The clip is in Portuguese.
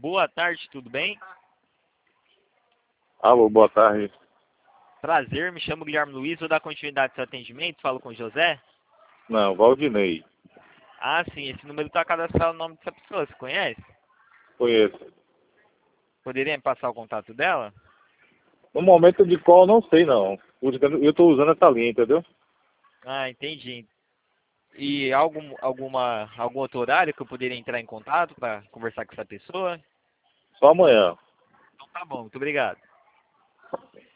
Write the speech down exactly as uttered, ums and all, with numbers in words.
Boa tarde, tudo bem? Alô, boa tarde. Prazer, me chamo Guilherme Luiz, vou dar continuidade ao seu atendimento, falo com o José. Não, Valdinei. Ah, sim, esse número está cadastrado no nome dessa pessoa, você conhece? Conheço. Poderia me passar o contato dela? No momento de qual, não sei não. Eu estou usando essa linha, entendeu? Ah, entendi. E algum, alguma, algum outro horário que eu poderia entrar em contato para conversar com essa pessoa? Só amanhã. Então tá bom, muito obrigado.